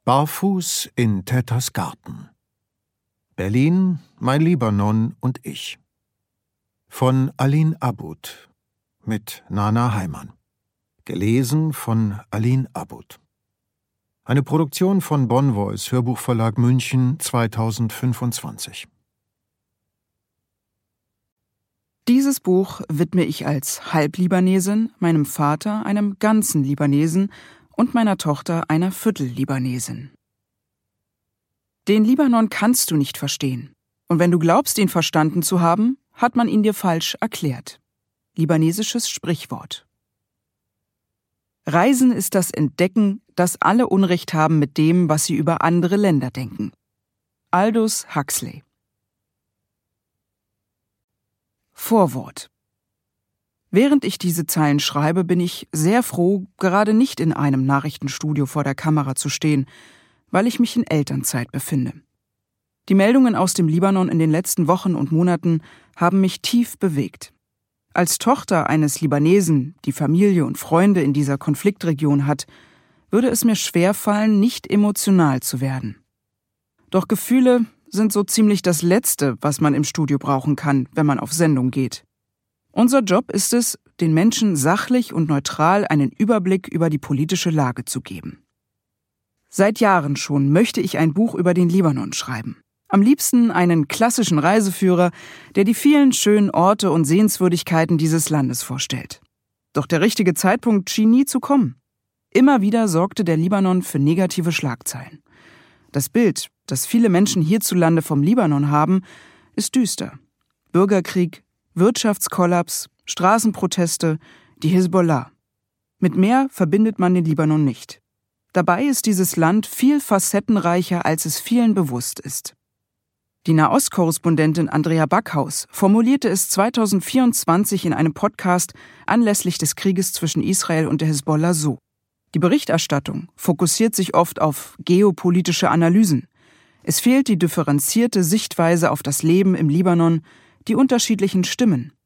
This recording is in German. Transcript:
Barfuß in Täters Garten. Berlin, mein Libanon und ich. Von Aline Abboud mit Nana Heimann. Gelesen von Aline Abboud. Eine Produktion von Bonn Voice Hörbuchverlag München 2025. Dieses Buch widme ich als Halblibanesin meinem Vater, einem ganzen Libanesen, und meiner Tochter, einer Viertel-Libanesin. Den Libanon kannst du nicht verstehen. Und wenn du glaubst, ihn verstanden zu haben, hat man ihn dir falsch erklärt. Libanesisches Sprichwort. Reisen ist das Entdecken, dass alle Unrecht haben mit dem, was sie über andere Länder denken. Aldous Huxley. Vorwort. Während ich diese Zeilen schreibe, bin ich sehr froh, gerade nicht in einem Nachrichtenstudio vor der Kamera zu stehen, weil ich mich in Elternzeit befinde. Die Meldungen aus dem Libanon in den letzten Wochen und Monaten haben mich tief bewegt. Als Tochter eines Libanesen, die Familie und Freunde in dieser Konfliktregion hat, würde es mir schwerfallen, nicht emotional zu werden. Doch Gefühle sind so ziemlich das Letzte, was man im Studio brauchen kann, wenn man auf Sendung geht. Unser Job ist es, den Menschen sachlich und neutral einen Überblick über die politische Lage zu geben. Seit Jahren schon möchte ich ein Buch über den Libanon schreiben. Am liebsten einen klassischen Reiseführer, der die vielen schönen Orte und Sehenswürdigkeiten dieses Landes vorstellt. Doch der richtige Zeitpunkt schien nie zu kommen. Immer wieder sorgte der Libanon für negative Schlagzeilen. Das Bild, das viele Menschen hierzulande vom Libanon haben, ist düster. Bürgerkrieg, Wirtschaftskollaps, Straßenproteste, die Hisbollah. Mit mehr verbindet man den Libanon nicht. Dabei ist dieses Land viel facettenreicher, als es vielen bewusst ist. Die Nahostkorrespondentin Andrea Backhaus formulierte es 2024 in einem Podcast anlässlich des Krieges zwischen Israel und der Hisbollah so: Die Berichterstattung fokussiert sich oft auf geopolitische Analysen. Es fehlt die differenzierte Sichtweise auf das Leben im Libanon, die unterschiedlichen Stimmen,